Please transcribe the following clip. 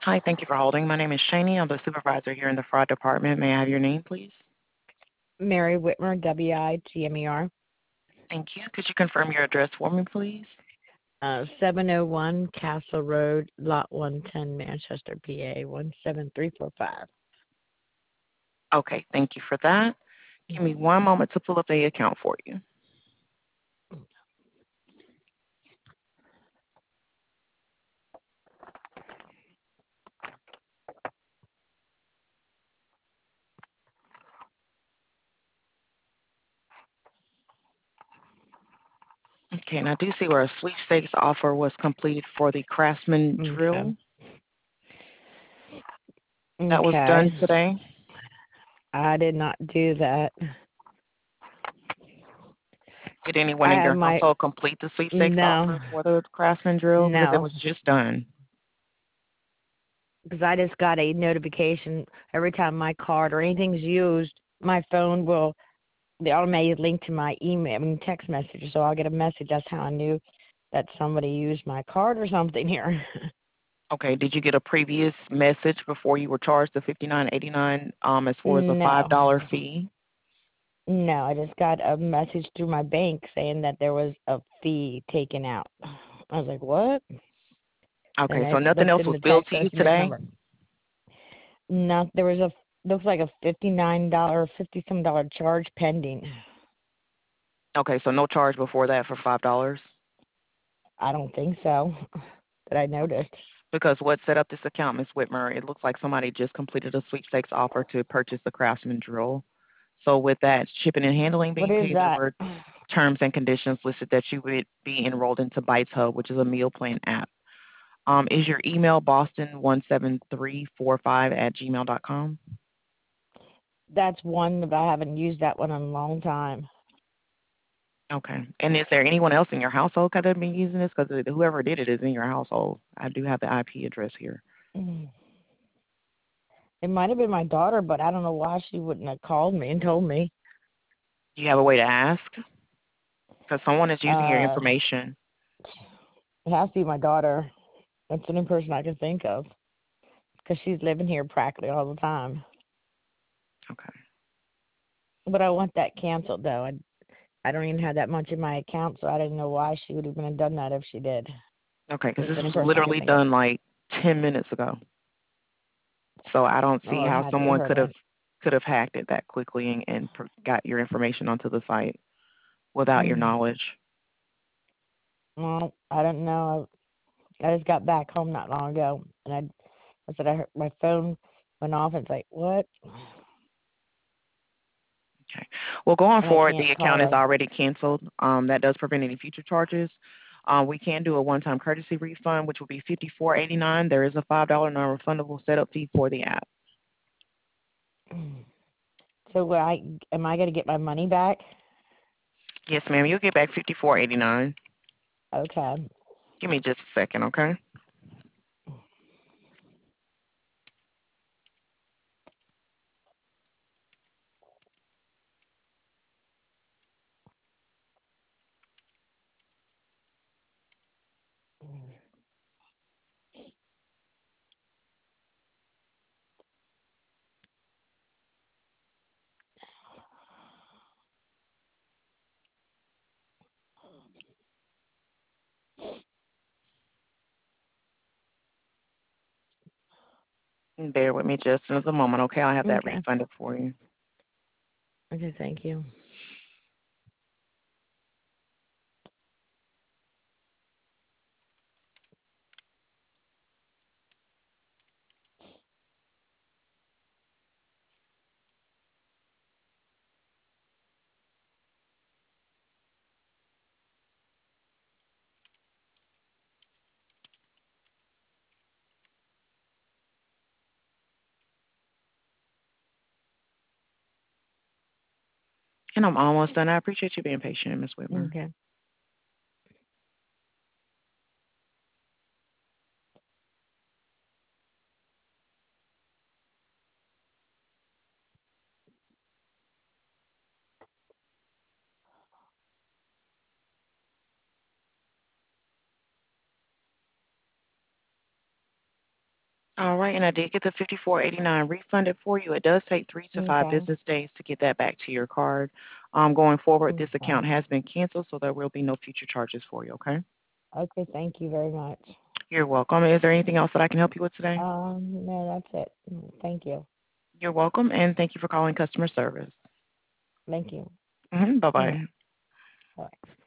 Hi, thank you for holding. My name is Shani. I'm the supervisor here in the fraud department. May I have your name, please? Mary Whitmer, WIGMER, Thank you. Could you confirm your address for me, please? 701 Castle Road, Lot 110, Manchester, PA 17345. Okay, thank you for that. Give me one moment to pull up the account for you. Okay, and I do see where a sweepstakes offer was completed for the Craftsman Okay. drill. That was done Okay. today. I did not do that. Did anyone I in have your my household complete the sweepstakes no, offer for the Craftsman drill? Because it no, was just done. because I just got a notification every time my card or anything's used. My phone will the automated link to my email, text message. So I'll get a message. That's how I knew that somebody used my card or something here. Okay, did you get a previous message before you were charged the $59.89 as far as a No. $5 fee? No, I just got a message through my bank saying that there was a fee taken out. I was like, what? And Okay, I so nothing looked else in was the billed text to you message today? number. No, there was looks like a $59, 50 some dollar charge pending. Okay, so no charge before that for $5? I don't think so, that I Okay. noticed. Because what set up this account, Ms. Whitmer, it looks like somebody just completed a sweepstakes offer to purchase the Craftsman drill. So with that shipping and handling What being is paid, there that? were terms and conditions listed that you would be enrolled into Bites Hub, which is a meal plan app. Is your email boston17345 at gmail.com? That's one, but I haven't used that one in a long time. Okay. And is there anyone else in your household that have been using this? Because whoever did it is in your household. I do have the IP address here. Mm. It might have been my daughter, but I don't know why she wouldn't have called me and told me. Do you have a way to ask? Because someone is using your Uh, information. it has to be my daughter. That's the only person I can think of because she's living here practically all the time. Okay. But I want that canceled though. I don't even have that much in my account, so I didn't know why she would even have done that if she did. Okay, because That's this the only was person I can literally think of. done like 10 minutes ago. So I don't see Oh, it how had to be someone her then. could have hacked it that quickly and got your information onto the site without your Mm. knowledge. Well, I don't know. I just got back home not long ago, and I said I heard my phone went off. And it's like what? Okay. Well, going And I forward, can't the call account is her. already canceled. That does prevent any future charges. We can do a one-time courtesy refund, which will be $54.89. There is a $5 non-refundable setup fee for the app. So am I going to get my money back? Yes, ma'am. You'll get back $54.89. Okay. Give me just a second, okay? Bear with me just another moment, okay? I'll have that Okay. refunded for you. Okay. Thank you. And I'm almost done. I appreciate you being patient, Miss Whitmer. Okay. All right, and I did get the 54.89 refunded for you. It does take 3 to 5 Okay. business days to get that back to your card. Going forward, this account Okay. has been canceled, so there will be no future charges for you. Okay. Okay. Thank you very much. You're welcome. Is there anything else that I can help you with today? No, that's it. Thank you. You're welcome, and thank you for calling customer service. Thank you. Bye Bye. bye. Bye.